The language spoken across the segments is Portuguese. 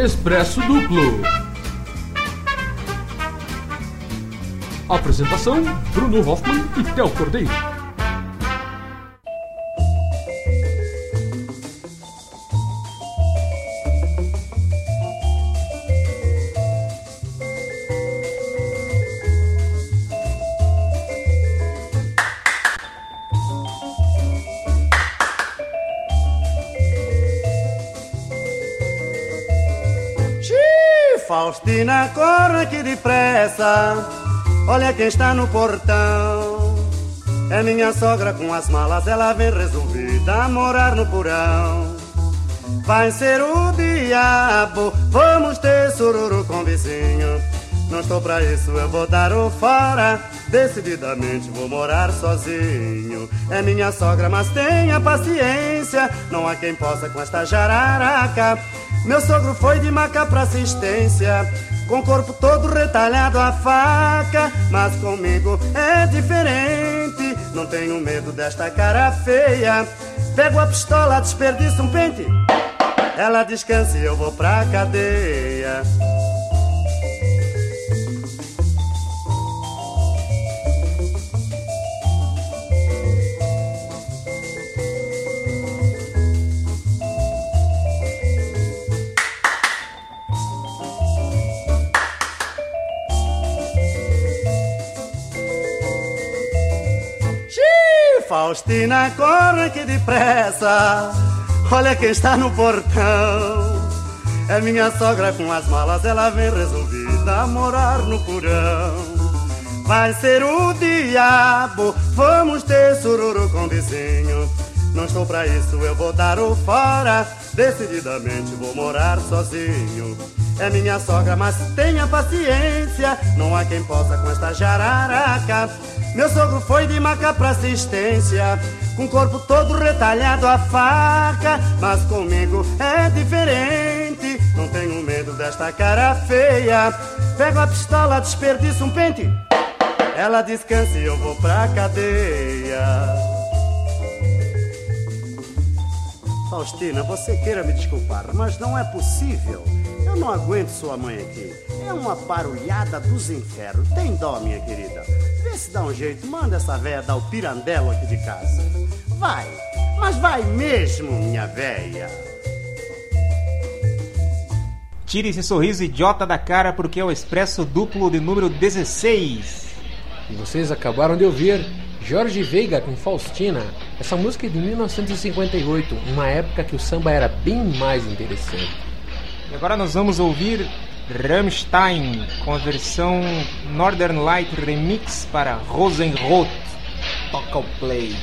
Expresso Duplo. Apresentação: Bruno Hoffman e Théo Cordeiro. Faustina, corre aqui depressa, olha quem está no portão. É minha sogra com as malas, ela vem resolvida a morar no porão. Vai ser o diabo, vamos ter sururu com o vizinho. Não estou pra isso, eu vou dar o fora, decididamente vou morar sozinho. É minha sogra, mas tenha paciência, não há quem possa com esta jararaca. Meu sogro foi de Maca pra assistência, com o corpo todo retalhado a faca. Mas comigo é diferente, não tenho medo desta cara feia. Pego a pistola, desperdiço um pente, ela descansa e eu vou pra cadeia. Faustina, corre aqui depressa, olha quem está no portão. É minha sogra com as malas, ela vem resolvida a morar no porão. Vai ser o diabo, vamos ter sururu com o vizinho. Não estou pra isso, eu vou dar o fora, decididamente vou morar sozinho. É minha sogra, mas tenha paciência, não há quem possa com esta jararaca. Meu sogro foi de Maca pra assistência, com o corpo todo retalhado a faca. Mas comigo é diferente, não tenho medo desta cara feia. Pego a pistola, desperdiço um pente, ela descansa e eu vou pra cadeia. Faustina, você queira me desculpar, mas não é possível. Eu não aguento sua mãe aqui. É uma barulhada dos infernos. Tem dó, minha querida. Vê se dá um jeito. Manda essa véia dar o pirandelo aqui de casa. Vai, mas vai mesmo, minha véia. Tire esse sorriso idiota da cara, porque é o Expresso Duplo de número 16. E vocês acabaram de ouvir Jorge Veiga com Faustina. Essa música é de 1958, uma época que o samba era bem mais interessante. E agora nós vamos ouvir Rammstein com a versão Northern Light Remix para Rosenrot. Toca o play.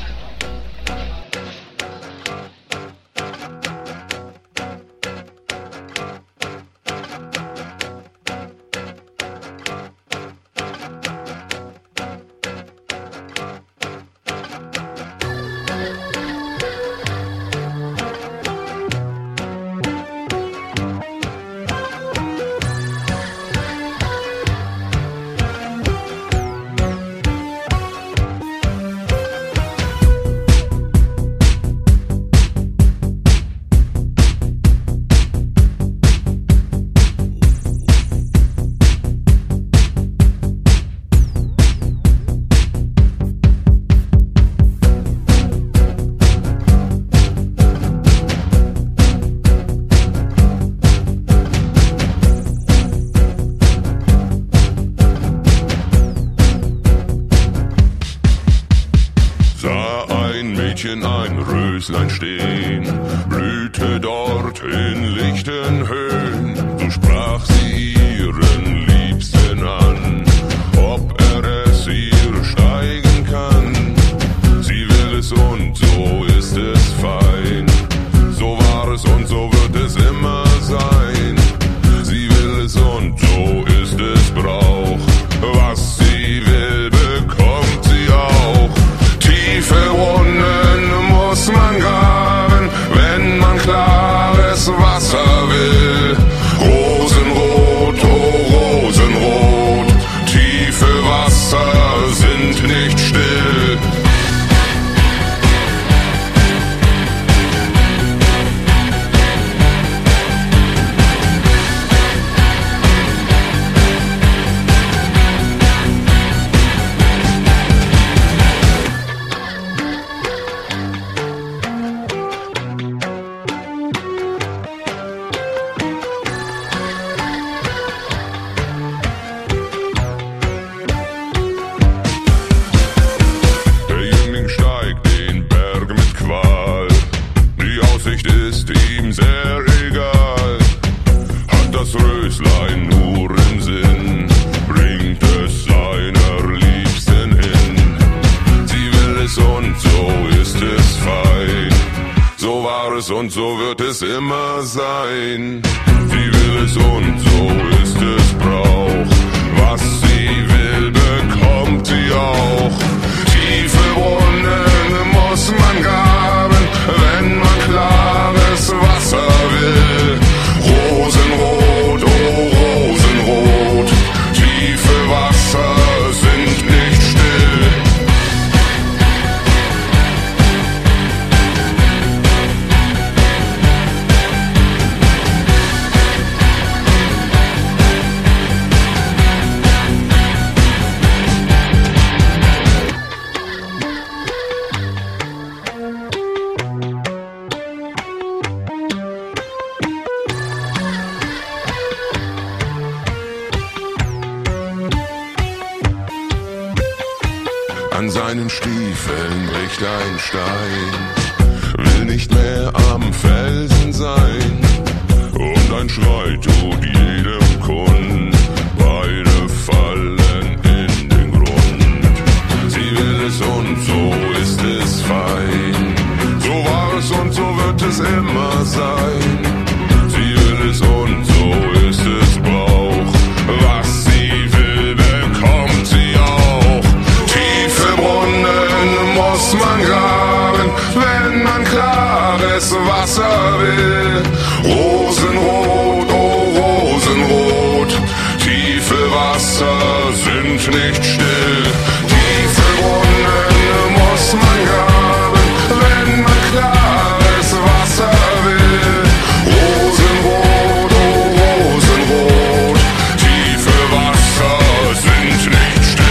Ein Röslein stehen, blühte dort in lichten Höhen. So sprach sie ihren Liebsten an, ob es ihr steigen kann. Sie will es und so ist es fein. So war es und so wird es immer sein. Sie will es und so ist es Brauch. Was sie will, bekommt sie auch. Tiefe Wunden muss man graben, wenn man klares Wasser will. es und so wird es immer sein. Sie will es und so ist es Brauch. Was sie will, bekommt sie auch. Tiefe Brunnen muss man graben, wenn man klares Wasser will. Rosenrot, oh Rosenrot, tiefe Wasser sind nicht still. An seinen Stiefeln bricht ein Stein, will nicht mehr am Felsen sein. Und ein Schrei tut jedem kund, beide fallen in den Grund. Sie will es und so ist es fein, so war es und so wird es immer sein. Sie will es und so ist es Brauch, was sie will, bekommt sie auch. Tiefe Brunnen muss man graben, wenn man klares Wasser will. Rosenrot, oh Rosenrot, tiefe Wasser sind nicht still. Tiefe Brunnen muss man graben, wenn man klares Wasser will. Rosenrot, oh Rosenrot, tiefe Wasser sind nicht still.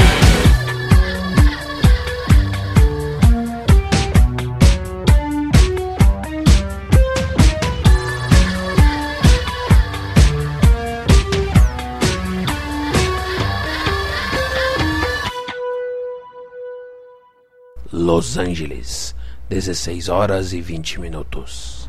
Los Angeles, 16 horas e 20 minutos.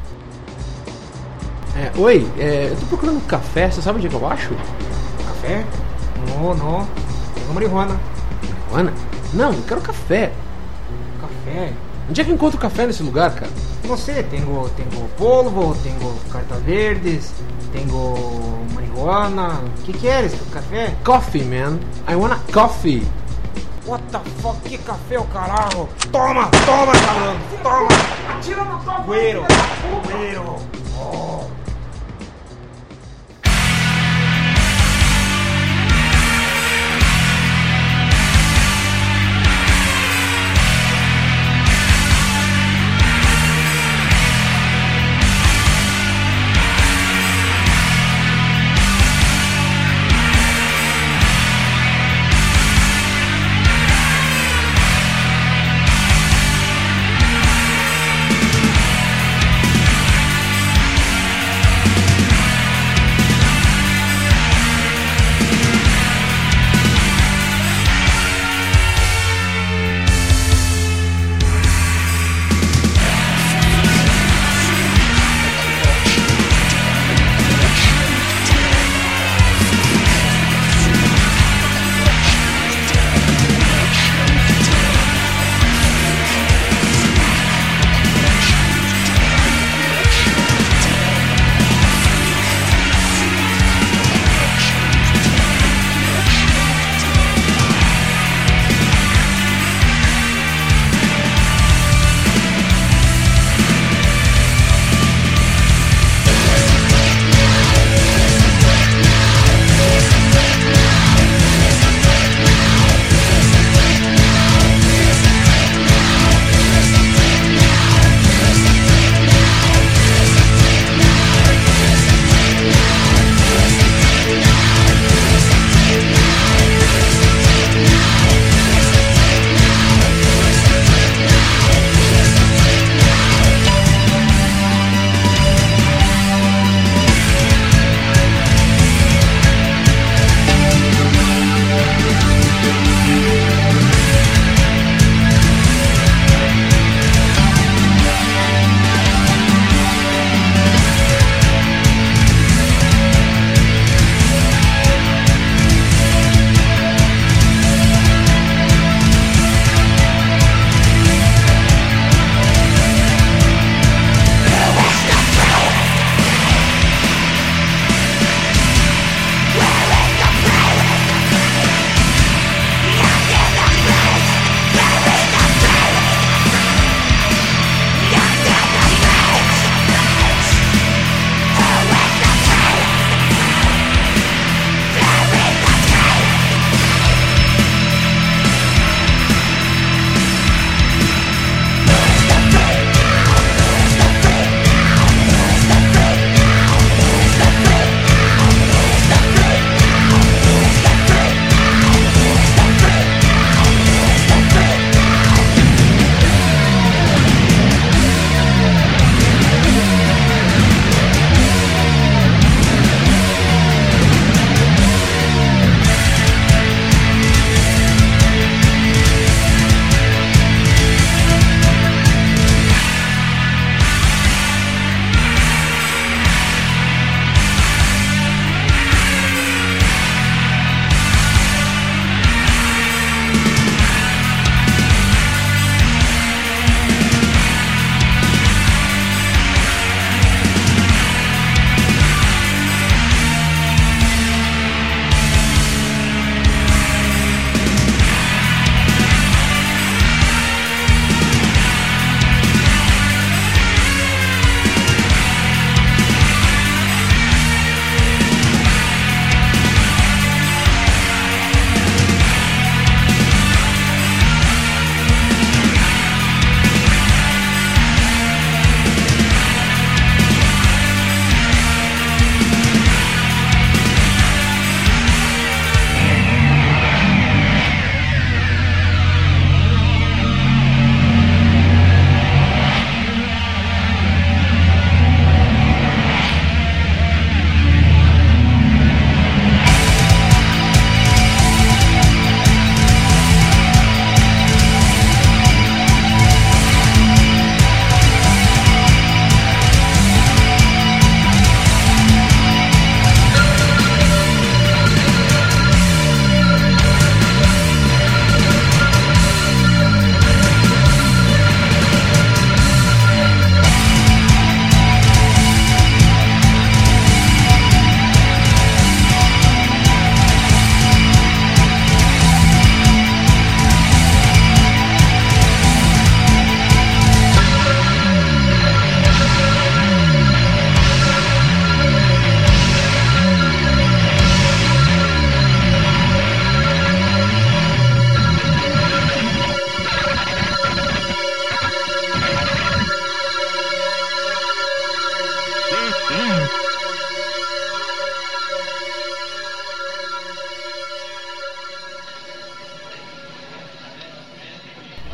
Oi, eu tô procurando um café, você sabe onde é que eu acho? Café? Não. Tengo marihuana. Marihuana? Não, eu quero café. Café? Onde é que eu encontro café nesse lugar, cara? No sé, tengo polvo, tengo cartas verdes, tengo marihuana. ¿Qué quieres? ¿Café? Coffee, man. I want a coffee. What the fuck? Que café, o carajo? Toma, cabrón, toma. Atira no topo. Güero. Oh.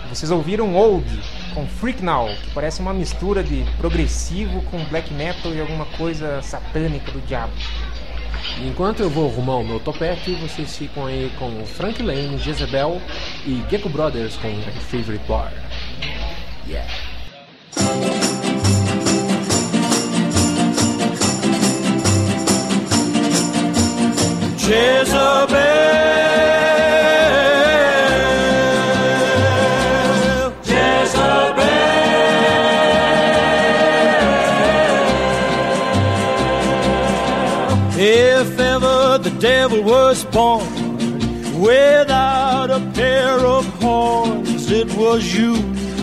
Vocês ouviram Old com Freak Now, que parece uma mistura de progressivo com black metal e alguma coisa satânica do diabo. Enquanto eu vou arrumar o meu topete, vocês ficam aí com Frank Lane, Jezebel e Gecko Brothers com My Favorite Bar. Yeah. Jezebel, if ever the devil was born without a pair of horns, it was you,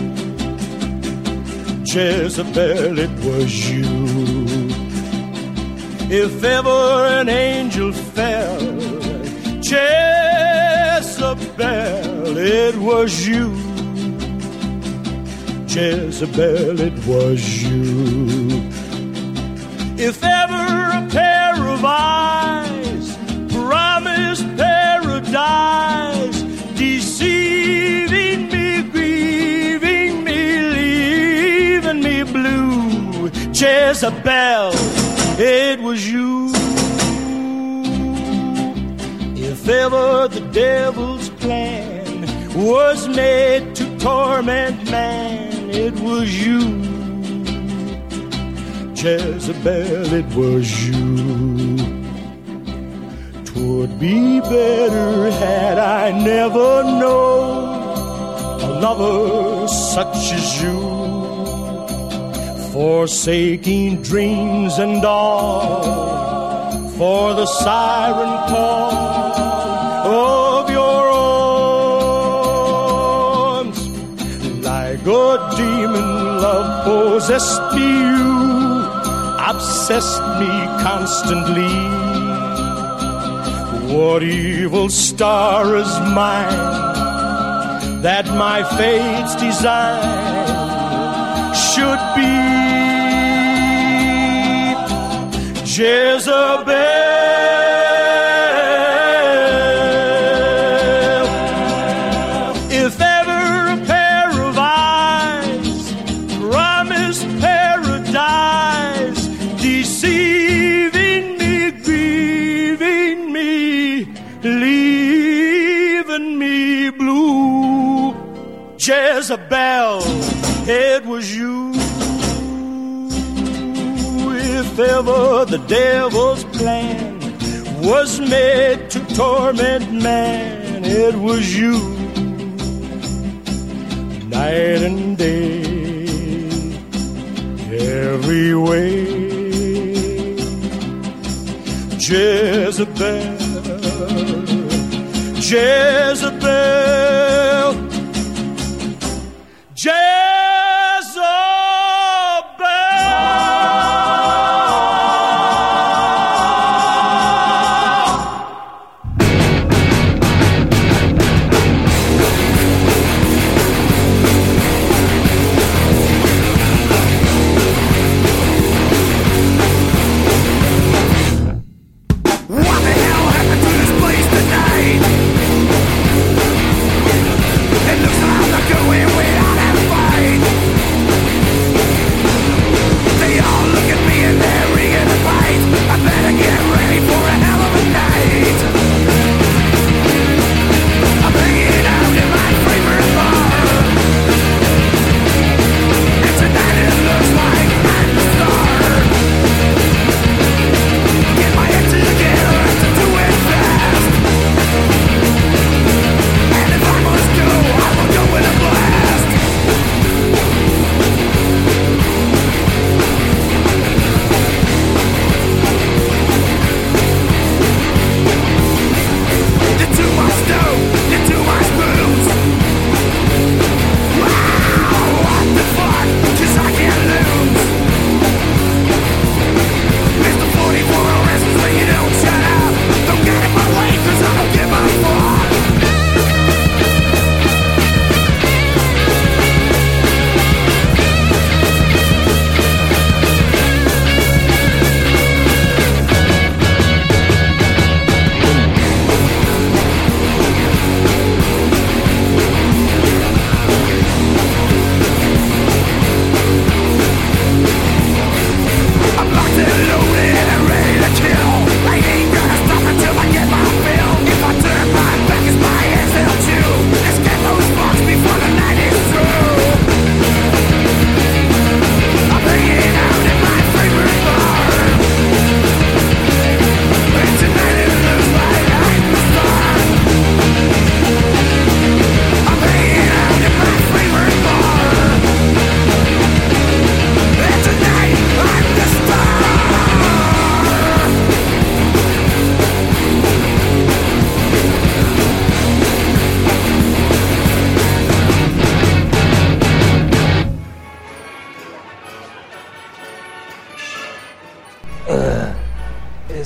Jezebel, it was you. If ever an angel fell, Jezebel, it was you, Jezebel, it was you. If ever a pair of eyes promised paradise, deceiving me, grieving me, leaving me blue, Jezebel, it was you. If ever the devil's plan was made to torment man, it was you, Jezebel, it was you. 'Twould be better had I never known a lover such as you, forsaking dreams and all for the siren call of your arms. Like a demon, love possessed you, obsessed me constantly. What evil star is mine that my fate's design should be Jezebel? If ever a pair of eyes promised paradise, deceiving me, grieving me, leaving me blue, Jezebel, it was you. If ever the devil's plan was made to torment man, it was you, night and day, every way, Jezebel, Jezebel, Jezebel. What the hell happened to this place tonight?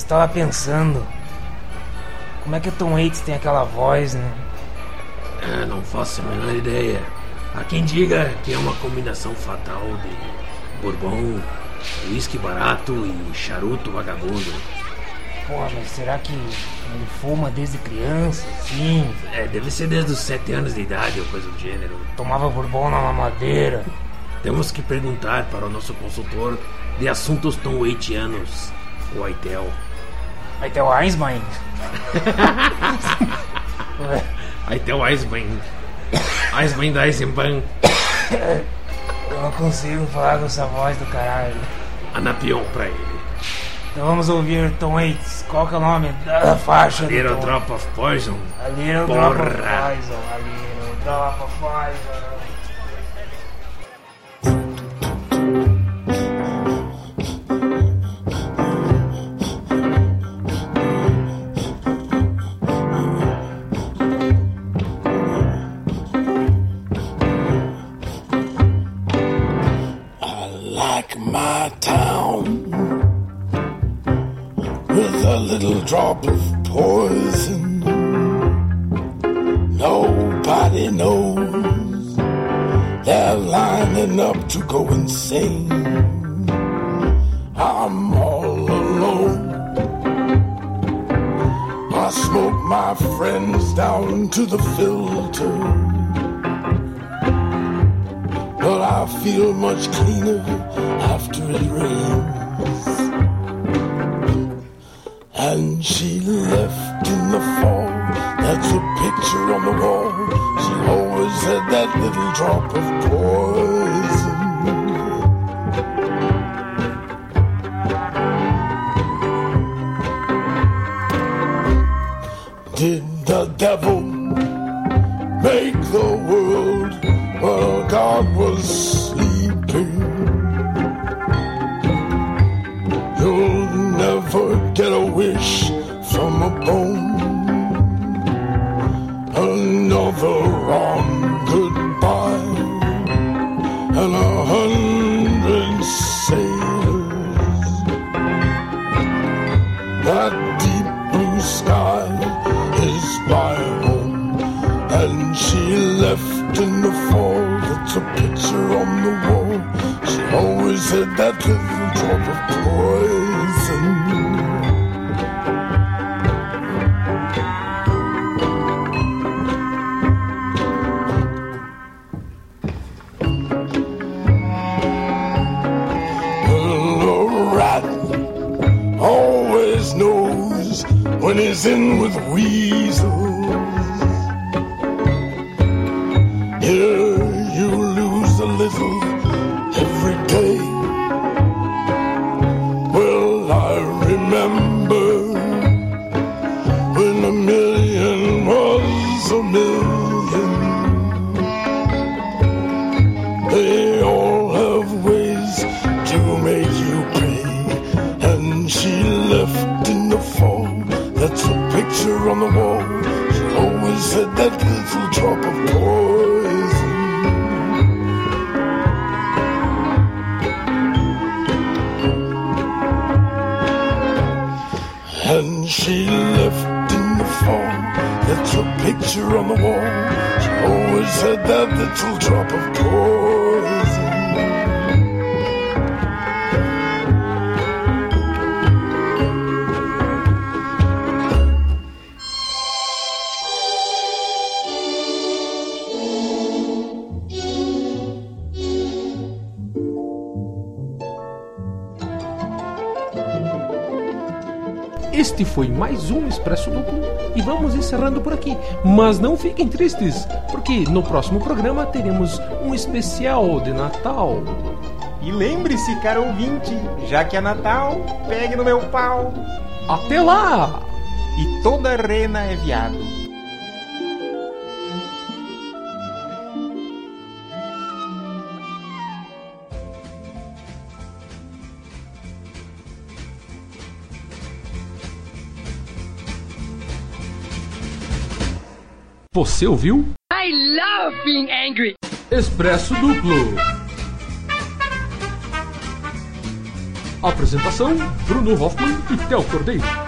estava pensando, como é que o Tom Waits tem aquela voz, né? Não faço a menor ideia. Há quem diga que é uma combinação fatal de bourbon, uísque barato e charuto vagabundo. Pô, mas será que ele fuma desde criança, sim? Deve ser desde os 7 anos de idade ou coisa do gênero. Tomava bourbon na mamadeira. Temos que perguntar para o nosso consultor de assuntos tom-waitianos, o Aitel. Aitel Eisenbahn? Aitel Eisenbahn. Eisenbahn da Eisenbahn. Eu não consigo falar com essa voz do caralho. Anapion pra ele. Então vamos ouvir Tom Waits. Qual que é o nome da faixa? A Little Drop of Poison. A Little Drop of Poison. A Little Drop of Poison. My town with a little drop of poison. Nobody knows. They're lining up to go insane. I'm all alone. I smoke my friends down to the filter, but I feel much cleaner after it rains. And she left in the fall. That's a picture on the wall. She always had that little drop of poison. Did the devil make the world while God was sleeping? You'll never get a wish from a bone. Another wrong goodbye, and 100 sailors. That deep blue sky is my home, and she left in the fall. That's a picture on the wall. She always had that little drop of poison. Always knows when he's in with weasels. Here you lose a little every day. Well, I remember when a million was a million. They all have ways to make you pay. And she left in the fall. That's a picture on the wall. She always had that little drop of poison. And she left in the fall. That's a picture on the wall. She always had that little drop of poison. Este foi mais um Expresso Duplo e vamos encerrando por aqui. Mas não fiquem tristes, porque no próximo programa teremos um especial de Natal. E lembre-se, caro ouvinte, já que é Natal, pegue no meu pau. Até lá! E toda rena é viado. Você ouviu? I love being angry. Expresso Duplo. Apresentação: Bruno Hoffman e Theo Cordeiro.